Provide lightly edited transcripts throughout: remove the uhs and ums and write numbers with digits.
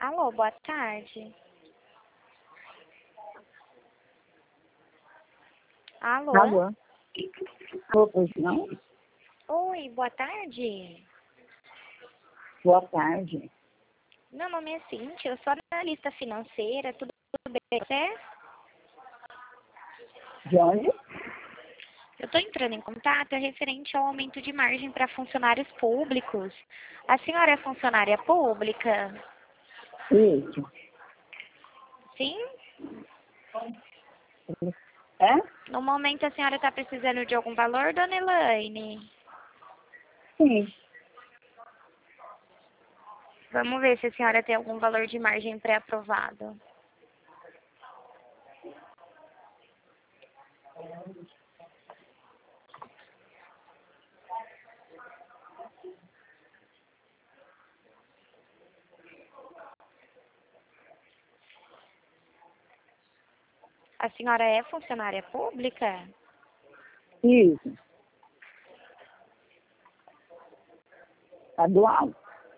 Alô, boa tarde. Alô? Alô? Alô, pois não? Oi, boa tarde. Boa tarde. Meu nome é Cíntia, eu sou analista financeira, tudo bem com você? De onde? Eu estou entrando em contato referente ao aumento de margem para funcionários públicos. A senhora é funcionária pública? Isso. Sim? É? No momento a senhora está precisando de algum valor, dona Elaine? Sim. Vamos ver se a senhora tem algum valor de margem pré-aprovado. A senhora é funcionária pública? Isso. Estadual.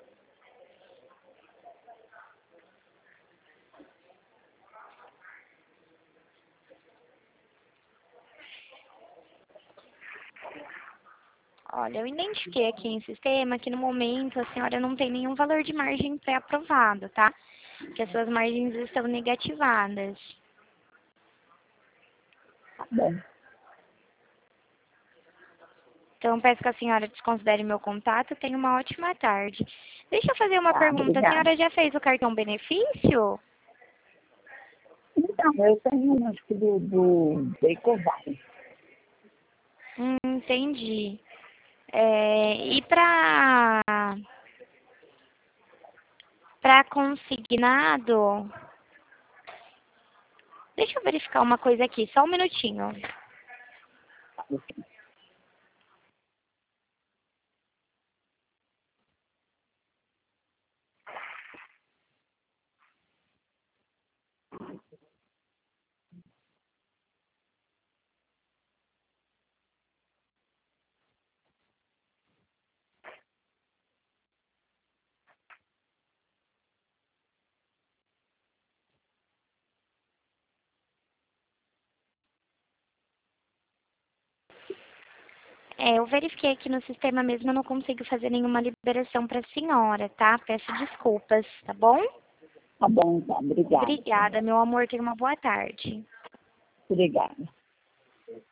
Olha, eu identifiquei aqui em sistema que no momento a senhora não tem nenhum valor de margem pré-aprovado, tá? Que as suas margens estão negativadas. Tá bom. Então, peço que a senhora desconsidere meu contato. Tenha uma ótima tarde. Deixa eu fazer uma Tá, pergunta. A obrigada. senhora já fez o cartão benefício? Então, eu tenho, acho que do Ecoval. Entendi. E para consignado, deixa eu verificar uma coisa aqui, só um minutinho. Eu verifiquei aqui no sistema mesmo, eu não consigo fazer nenhuma liberação para a senhora, tá? Peço desculpas, tá bom? Tá bom, então. Obrigada. Obrigada, meu amor. Tenha uma boa tarde. Obrigada.